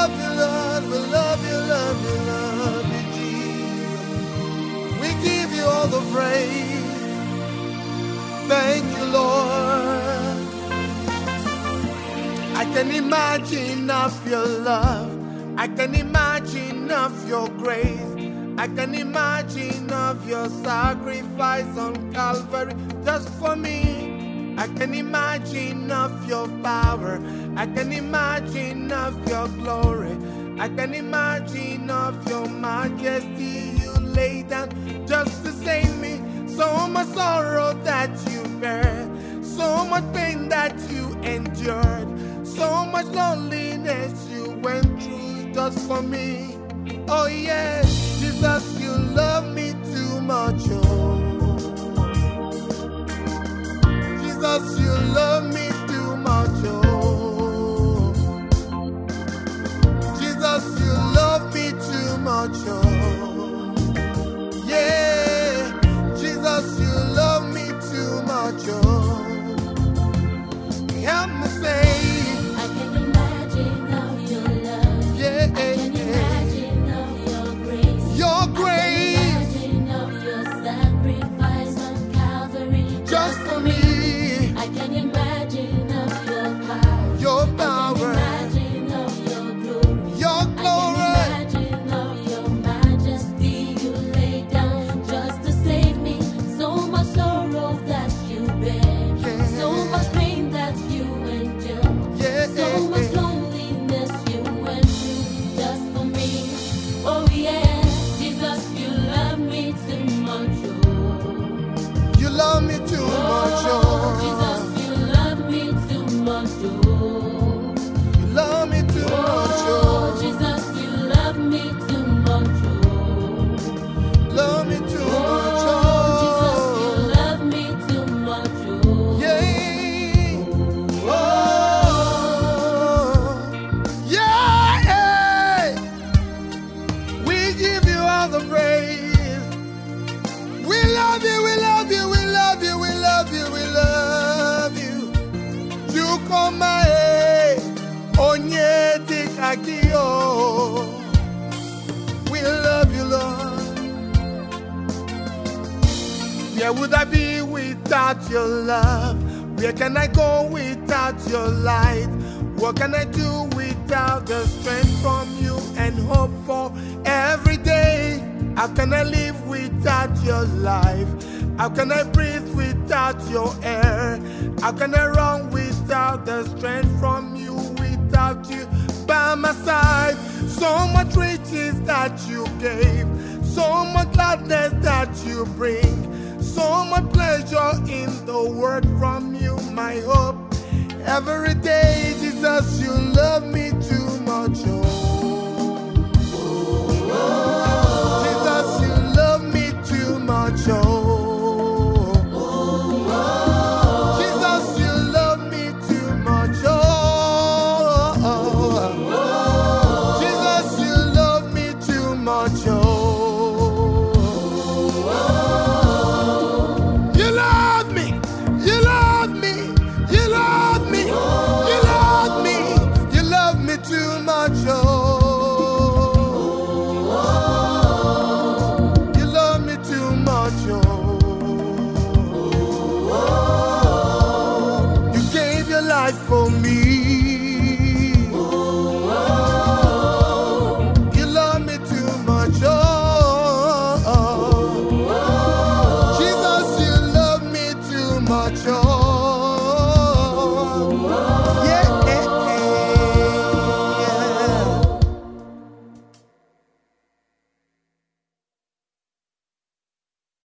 love you, Lord. We love you, love you, love you, Jesus. We give you all the praise. Thank you, Lord. I can imagine of your love. I can imagine of your grace. I can imagine of your sacrifice on Calvary just for me. I can imagine of your power. I can imagine of your glory. I can imagine of your majesty. You lay down just to save me. So much sorrow that you bear, so much pain that you endured, so much loneliness you went through just for me. Oh yes, Jesus, you love me too much, oh. Jesus, you love me too much, oh. Jesus, you love me too much, oh. Yeah, Jesus, you love me too much, oh. Help me say, I can imagine of your love. yeah, I can imagine of your grace. your I grace can imagine of your sacrifice on Calvary just for me, I can imagine of your power. your I can power, imagine of your glory. your I glory. can imagine of your majesty. You lay down just to save me. So much sorrow that you bear, Yeah. so much pain that you endure, Yeah, so much loneliness you went through just for me. Oh yeah, Jesus, you love me too much. You love me too much, Oh, oh. Jesus, you love me too much. You love me too much, Oh, oh. Jesus, you love me too much. Love me too much, Oh, Jesus, you oh. love me too much. Yeah. Oh. Yeah. Yeah. We give you all the praise. We love you, we love you, we love you, we love you, we love you. You come my onye tikakio. We love you, Lord. Where would I be without your love? Where can I go without your light? What can I do without the strength from you and hope for every day? How can I live without your life? How can I breathe without your air? How can I run without the strength from you? Without you by my side, so much riches that you gave, so much gladness that you bring, so much pleasure in the word from you, my hope. Every day, Jesus, you love me too